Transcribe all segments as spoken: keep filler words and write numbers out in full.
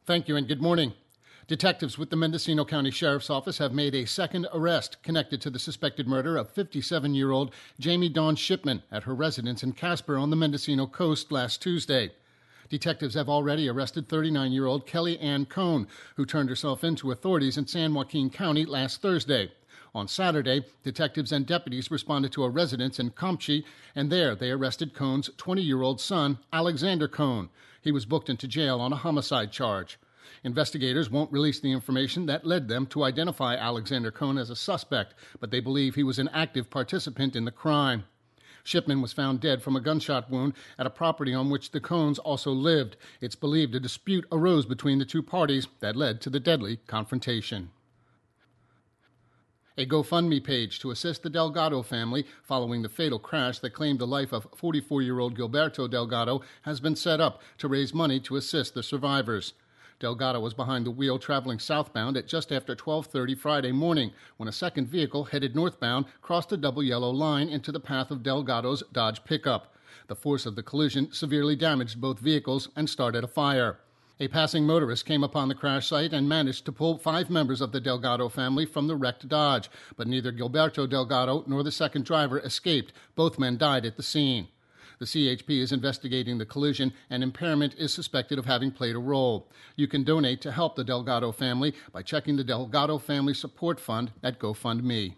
Thank you and good morning. Detectives with the Mendocino County Sheriff's Office have made a second arrest connected to the suspected murder of fifty-seven-year-old Jamie Dawn Shipman at her residence in Casper on the Mendocino coast last Tuesday. Detectives have already arrested thirty-nine-year-old Kelly Ann Cohn, who turned herself in to authorities in San Joaquin County last Thursday. On Saturday, detectives and deputies responded to a residence in Comchi, and there they arrested Cohn's twenty-year-old son, Alexander Cohn. He was booked into jail on a homicide charge. Investigators won't release the information that led them to identify Alexander Cohn as a suspect, but they believe he was an active participant in the crime. Shipman was found dead from a gunshot wound at a property on which the Cohns also lived. It's believed a dispute arose between the two parties that led to the deadly confrontation. A GoFundMe page to assist the Delgado family following the fatal crash that claimed the life of forty-four-year-old Gilberto Delgado has been set up to raise money to assist the survivors. Delgado was behind the wheel traveling southbound at just after twelve thirty Friday morning when a second vehicle headed northbound crossed a double yellow line into the path of Delgado's Dodge pickup. The force of the collision severely damaged both vehicles and started a fire. A passing motorist came upon the crash site and managed to pull five members of the Delgado family from the wrecked Dodge, but neither Gilberto Delgado nor the second driver escaped. Both men died at the scene. The C H P is investigating the collision, and impairment is suspected of having played a role. You can donate to help the Delgado family by checking the Delgado Family Support Fund at GoFundMe.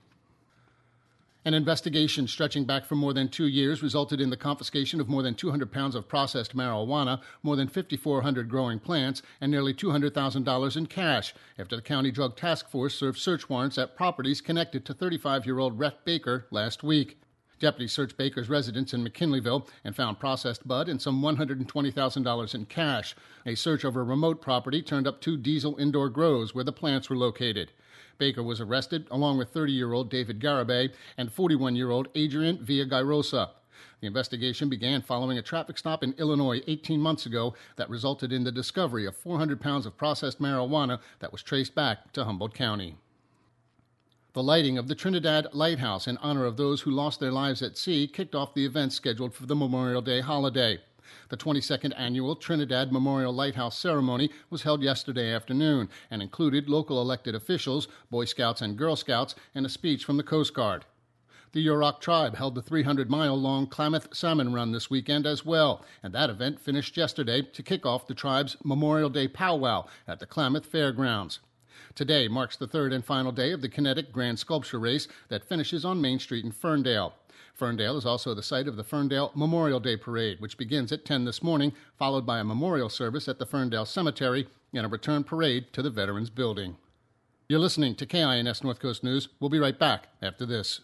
An investigation stretching back for more than two years resulted in the confiscation of more than two hundred pounds of processed marijuana, more than five thousand four hundred growing plants, and nearly two hundred thousand dollars in cash after the County Drug Task Force served search warrants at properties connected to thirty-five-year-old Rhett Baker last week. Deputies searched Baker's residence in McKinleyville and found processed bud and some one hundred twenty thousand dollars in cash. A search of a remote property turned up two diesel indoor grows where the plants were located. Baker was arrested along with thirty-year-old David Garibay and forty-one-year-old Adrian Villagairosa. The investigation began following a traffic stop in Illinois eighteen months ago that resulted in the discovery of four hundred pounds of processed marijuana that was traced back to Humboldt County. The lighting of the Trinidad Lighthouse in honor of those who lost their lives at sea kicked off the event scheduled for the Memorial Day holiday. The twenty-second annual Trinidad Memorial Lighthouse ceremony was held yesterday afternoon and included local elected officials, Boy Scouts and Girl Scouts, and a speech from the Coast Guard. The Yurok tribe held the three hundred mile long Klamath Salmon Run this weekend as well, and that event finished yesterday to kick off the tribe's Memorial Day powwow at the Klamath Fairgrounds. Today marks the third and final day of the Kinetic Grand Sculpture Race that finishes on Main Street in Ferndale. Ferndale is also the site of the Ferndale Memorial Day Parade, which begins at ten this morning, followed by a memorial service at the Ferndale Cemetery and a return parade to the Veterans Building. You're listening to K I N S North Coast News. We'll be right back after this.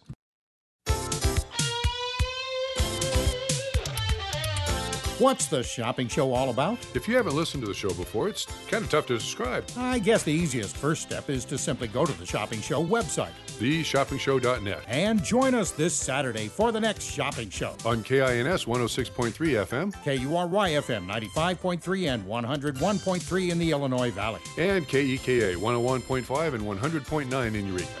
What's the shopping show all about? If you haven't listened to the show before, it's kind of tough to describe. I guess the easiest first step is to simply go to the Shopping Show website. the shopping show dot net. And join us this Saturday for the next shopping show. On K I N S one oh six point three F M. K U R Y F M ninety-five point three and one oh one point three in the Illinois Valley. And K E K A one oh one point five and one hundred point nine in Eureka.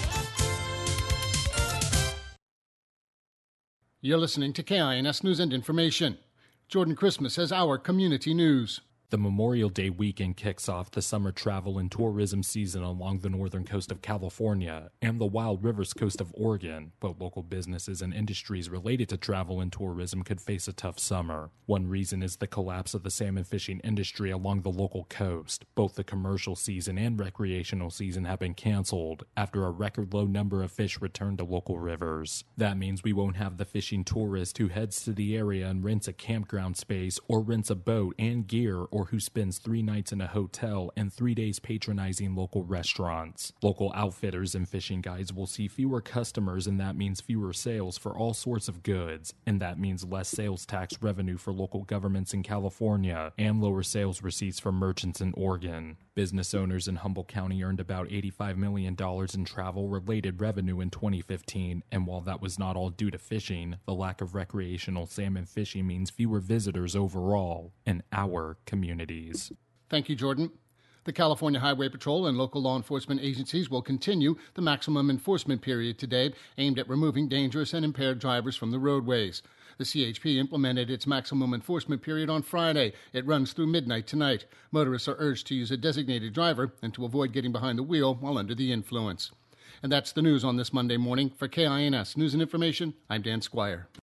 You're listening to K I N S News and Information. Jordan Christmas has our community news. The Memorial Day weekend kicks off the summer travel and tourism season along the northern coast of California and the Wild Rivers coast of Oregon, but local businesses and industries related to travel and tourism could face a tough summer. One reason is the collapse of the salmon fishing industry along the local coast. Both the commercial season and recreational season have been canceled after a record low number of fish returned to local rivers. That means we won't have the fishing tourist who heads to the area and rents a campground space or rents a boat and gear, or who spends three nights in a hotel and three days patronizing local restaurants. Local outfitters and fishing guides will see fewer customers, and that means fewer sales for all sorts of goods, and that means less sales tax revenue for local governments in California and lower sales receipts for merchants in Oregon. Business owners in Humboldt County earned about eighty-five million dollars in travel-related revenue in twenty fifteen, and while that was not all due to fishing, the lack of recreational salmon fishing means fewer visitors overall in our communities. Thank you, Jordan. The California Highway Patrol and local law enforcement agencies will continue the maximum enforcement period today aimed at removing dangerous and impaired drivers from the roadways. The C H P implemented its maximum enforcement period on Friday. It runs through midnight tonight. Motorists are urged to use a designated driver and to avoid getting behind the wheel while under the influence. And that's the news on this Monday morning. For K I N S News and Information, I'm Dan Squire.